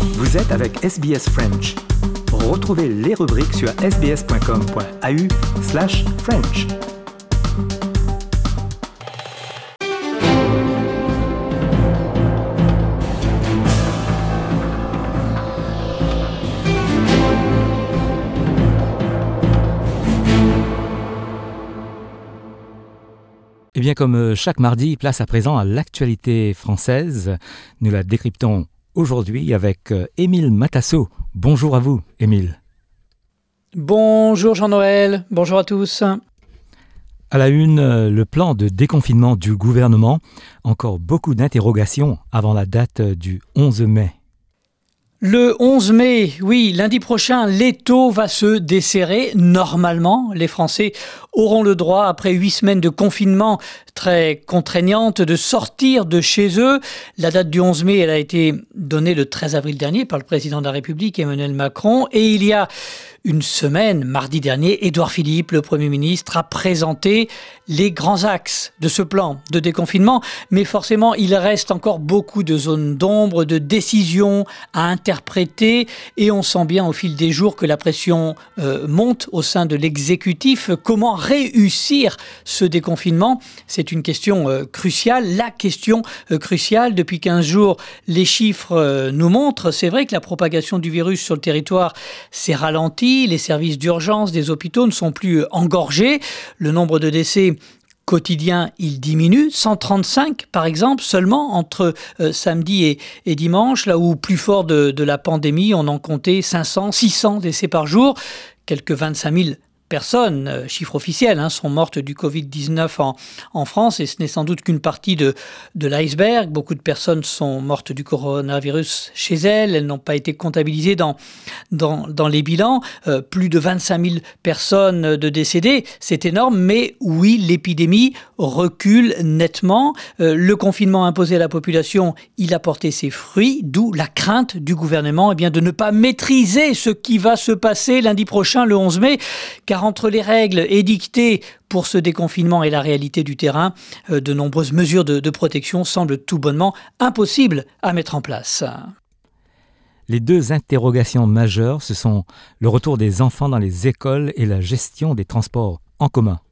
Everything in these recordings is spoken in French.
Vous êtes avec SBS French. Retrouvez les rubriques sur sbs.com.au/French. Eh bien, comme chaque mardi, place à présent à l'actualité française. Nous la décryptons aujourd'hui avec Émile Matasso. Bonjour à vous, Émile. Bonjour Jean-Noël, bonjour à tous. À la une, le plan de déconfinement du gouvernement. Encore beaucoup d'interrogations avant la date du 11 mai. Le 11 mai, oui, lundi prochain, l'étau va se desserrer. Normalement, les Français auront le droit, après 8 semaines de confinement très contraignantes, de sortir de chez eux. La date du 11 mai, elle a été donnée le 13 avril dernier par le président de la République, Emmanuel Macron. Et il y a une semaine, mardi dernier, Édouard Philippe, le Premier ministre, a présenté les grands axes de ce plan de déconfinement. Mais forcément, il reste encore beaucoup de zones d'ombre, de décisions à interpréter. Et on sent bien au fil des jours que la pression monte au sein de l'exécutif. Comment réussir ce déconfinement ? C'est une question cruciale. La question cruciale, depuis 15 jours, les chiffres nous montrent. C'est vrai que la propagation du virus sur le territoire s'est ralentie. Les services d'urgence des hôpitaux ne sont plus engorgés. Le nombre de décès quotidien, il diminue. 135, par exemple, seulement entre samedi et dimanche, là où plus fort de la pandémie, on en comptait 500, 600 décès par jour. Quelques 25 000 personnes, chiffre officiel, sont mortes du Covid-19 en France, et ce n'est sans doute qu'une partie de l'iceberg. Beaucoup de personnes sont mortes du coronavirus chez elles. Elles n'ont pas été comptabilisées dans les bilans. Plus de 25 000 personnes de décédées, c'est énorme, mais oui, l'épidémie recule nettement. Le confinement imposé à la population, il a porté ses fruits, d'où la crainte du gouvernement de ne pas maîtriser ce qui va se passer lundi prochain, le 11 mai, car entre les règles édictées pour ce déconfinement et la réalité du terrain, de nombreuses mesures de protection semblent tout bonnement impossibles à mettre en place. Les deux interrogations majeures, ce sont le retour des enfants dans les écoles et la gestion des transports en commun.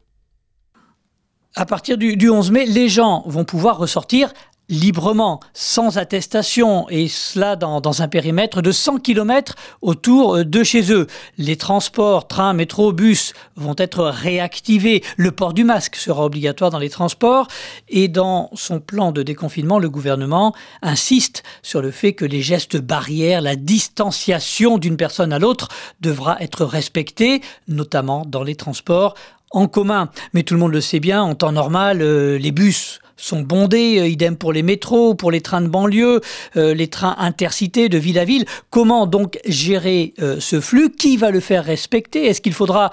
À partir du 11 mai, les gens vont pouvoir ressortir librement, sans attestation, et cela dans un périmètre de 100 km autour de chez eux. Les transports, trains, métro, bus vont être réactivés. Le port du masque sera obligatoire dans les transports. Et dans son plan de déconfinement, le gouvernement insiste sur le fait que les gestes barrières, la distanciation d'une personne à l'autre devra être respectée, notamment dans les transports en commun. Mais tout le monde le sait bien, en temps normal, les bus sont bondés, idem pour les métros, pour les trains de banlieue, les trains intercités de ville à ville. Comment donc gérer ce flux ? Qui va le faire respecter ? Est-ce qu'il faudra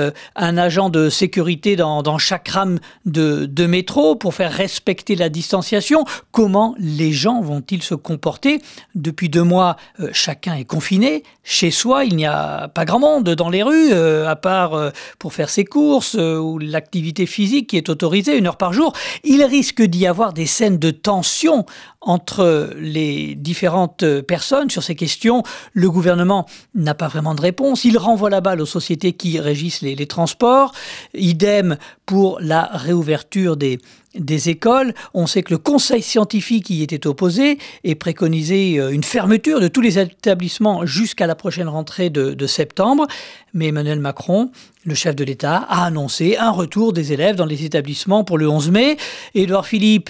un agent de sécurité dans chaque rame de métro pour faire respecter la distanciation ? Comment les gens vont-ils se comporter ? Depuis 2 mois, chacun est confiné chez soi. Il n'y a pas grand monde dans les rues, à part pour faire ses courses ou l'activité physique qui est autorisée 1 heure par jour. Il risque d'y avoir des scènes de tension entre les différentes personnes sur ces questions. Le gouvernement n'a pas vraiment de réponse. Il renvoie la balle aux sociétés qui régissent les transports. Idem pour la réouverture des écoles. On sait que le conseil scientifique y était opposé et préconisait une fermeture de tous les établissements jusqu'à la prochaine rentrée de septembre. Mais Emmanuel Macron, le chef de l'État, a annoncé un retour des élèves dans les établissements pour le 11 mai. Édouard Philippe,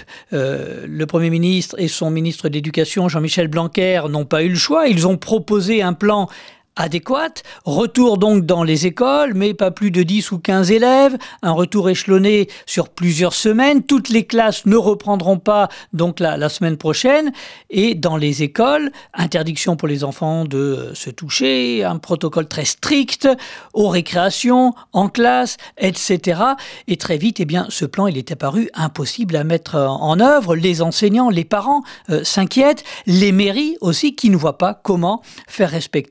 le Premier ministre, et son ministre de l'Éducation, Jean-Michel Blanquer, n'ont pas eu le choix. Ils ont proposé un plan adéquate. Retour donc dans les écoles, mais pas plus de 10 ou 15 élèves. Un retour échelonné sur plusieurs semaines. Toutes les classes ne reprendront pas donc la semaine prochaine. Et dans les écoles, interdiction pour les enfants de se toucher, un protocole très strict aux récréations, en classe, etc. Et très vite, ce plan, il est apparu impossible à mettre en œuvre. Les enseignants, les parents s'inquiètent. Les mairies aussi qui ne voient pas comment faire respecter toutes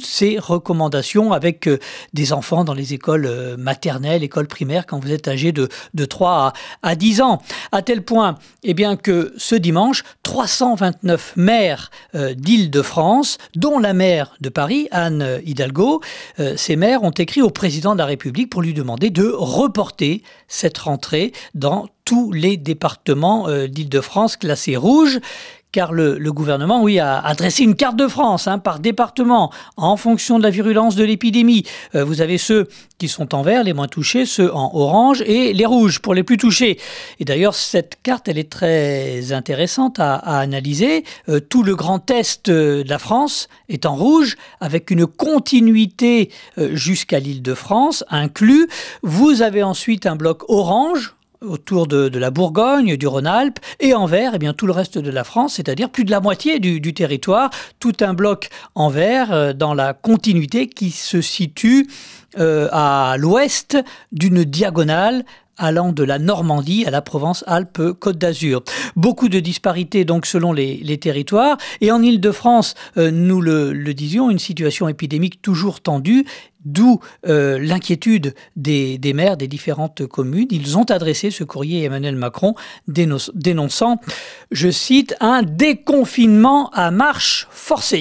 ces recommandations avec des enfants dans les écoles maternelles, écoles primaires, quand vous êtes âgé de 3 à 10 ans. À tel point que ce dimanche, 329 maires d'Île-de-France, dont la maire de Paris, Anne Hidalgo, ces maires ont écrit au président de la République pour lui demander de reporter cette rentrée dans tous les départements d'Île-de-France classés rouges. Car le gouvernement, a dressé une carte de France par département en fonction de la virulence de l'épidémie. Vous avez ceux qui sont en vert, les moins touchés, ceux en orange et les rouges pour les plus touchés. Et d'ailleurs, cette carte, elle est très intéressante à analyser. Tout le grand est de la France est en rouge avec une continuité jusqu'à l'Île-de-France inclus. Vous avez ensuite un bloc orange autour de la Bourgogne, du Rhône-Alpes, et en vert, tout le reste de la France, c'est-à-dire plus de la moitié du territoire, tout un bloc en vert dans la continuité qui se situe à l'ouest d'une diagonale allant de la Normandie à la Provence-Alpes-Côte d'Azur. Beaucoup de disparités donc selon les territoires. Et en Île-de-France, nous le disions, une situation épidémique toujours tendue, d'où l'inquiétude des maires des différentes communes. Ils ont adressé ce courrier à Emmanuel Macron dénonçant, je cite, un déconfinement à marche forcée.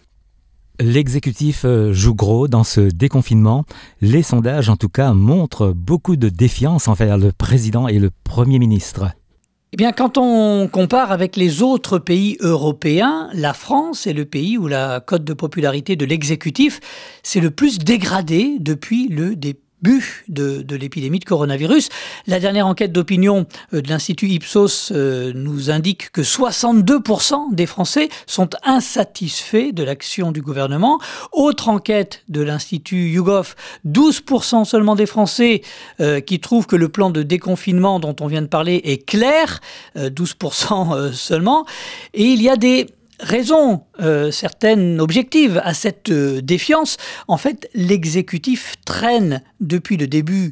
L'exécutif joue gros dans ce déconfinement. Les sondages, en tout cas, montrent beaucoup de défiance envers le président et le Premier ministre. Quand on compare avec les autres pays européens, la France est le pays où la cote de popularité de l'exécutif s'est le plus dégradée depuis le début de l'épidémie de coronavirus. La dernière enquête d'opinion de l'Institut Ipsos nous indique que 62% des Français sont insatisfaits de l'action du gouvernement. Autre enquête de l'Institut YouGov, 12% seulement des Français qui trouvent que le plan de déconfinement dont on vient de parler est clair, 12% seulement. Et il y a des raisons certaines objectives à cette défiance. En fait, l'exécutif traîne depuis le début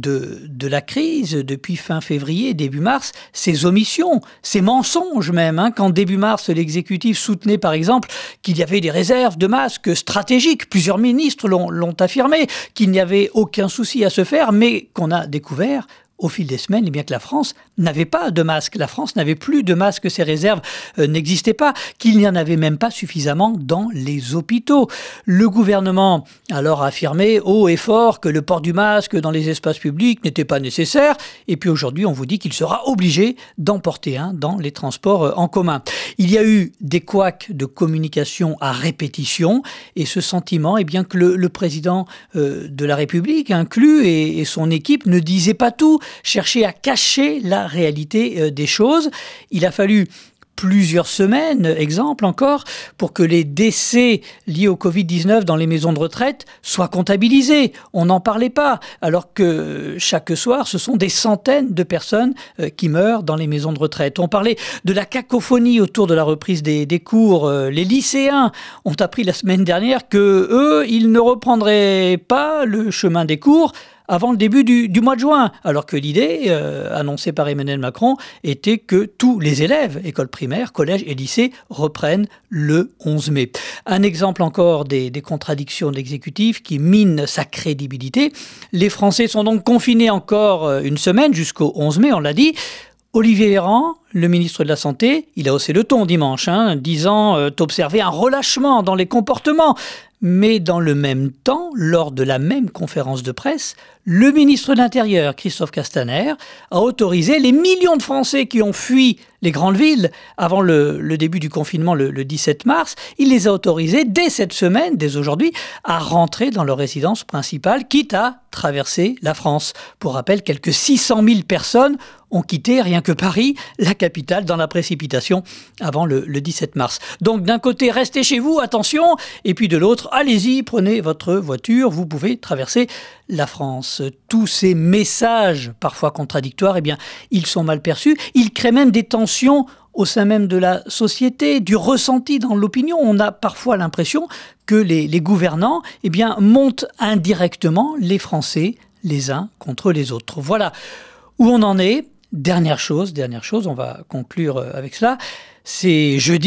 de la crise, depuis fin février, début mars, ses omissions, ses mensonges même. Quand début mars, l'exécutif soutenait par exemple qu'il y avait des réserves de masques stratégiques, plusieurs ministres l'ont affirmé, qu'il n'y avait aucun souci à se faire, mais qu'on a découvert au fil des semaines, que la France n'avait pas de masques. La France n'avait plus de masques, ses réserves n'existaient pas, qu'il n'y en avait même pas suffisamment dans les hôpitaux. Le gouvernement alors a affirmé haut et fort que le port du masque dans les espaces publics n'était pas nécessaire. Et puis aujourd'hui, on vous dit qu'il sera obligé d'en porter un dans les transports en commun. Il y a eu des couacs de communication à répétition et ce sentiment, que le président de la République inclus et son équipe ne disaient pas tout, chercher à cacher la réalité des choses. Il a fallu plusieurs semaines, exemple encore, pour que les décès liés au Covid-19 dans les maisons de retraite soient comptabilisés. On n'en parlait pas, alors que chaque soir, ce sont des centaines de personnes qui meurent dans les maisons de retraite. On parlait de la cacophonie autour de la reprise des cours. Les lycéens ont appris la semaine dernière que eux, ils ne reprendraient pas le chemin des cours avant le début du mois de juin, alors que l'idée annoncée par Emmanuel Macron était que tous les élèves, écoles primaires, collèges et lycées, reprennent le 11 mai. Un exemple encore des contradictions de l'exécutif qui mine sa crédibilité. Les Français sont donc confinés encore une semaine jusqu'au 11 mai, on l'a dit. Olivier Véran, le ministre de la Santé, il a haussé le ton dimanche, disant observer un relâchement dans les comportements. Mais dans le même temps, lors de la même conférence de presse, le ministre de l'Intérieur, Christophe Castaner, a autorisé les millions de Français qui ont fui les grandes villes avant le début du confinement le 17 mars. Il les a autorisés dès cette semaine, dès aujourd'hui, à rentrer dans leur résidence principale, quitte à traverser la France. Pour rappel, quelques 600 000 personnes ont quitté, rien que Paris, la capitale, dans la précipitation avant le 17 mars. Donc d'un côté, restez chez vous, attention, et puis de l'autre, allez-y, prenez votre voiture, vous pouvez traverser la France. Tous ces messages, parfois contradictoires, ils sont mal perçus. Ils créent même des tensions au sein même de la société, du ressenti dans l'opinion. On a parfois l'impression que les gouvernants montent indirectement les Français les uns contre les autres. Voilà où on en est. Dernière chose, on va conclure avec cela. C'est jeudi,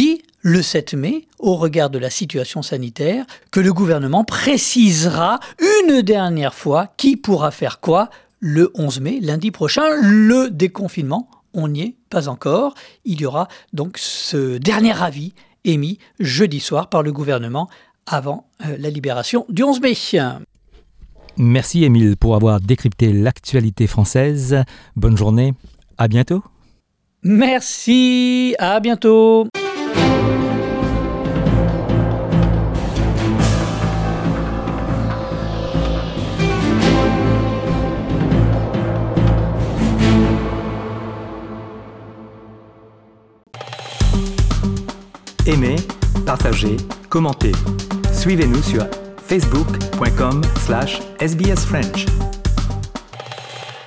le 7 mai, au regard de la situation sanitaire, que le gouvernement précisera une dernière fois qui pourra faire quoi le 11 mai, lundi prochain. Le déconfinement, on n'y est pas encore. Il y aura donc ce dernier avis émis jeudi soir par le gouvernement avant la libération du 11 mai. Merci Émile pour avoir décrypté l'actualité française. Bonne journée, à bientôt. Merci, à bientôt. Aimez, partagez, commentez. Suivez-nous sur facebook.com/sbsfrench.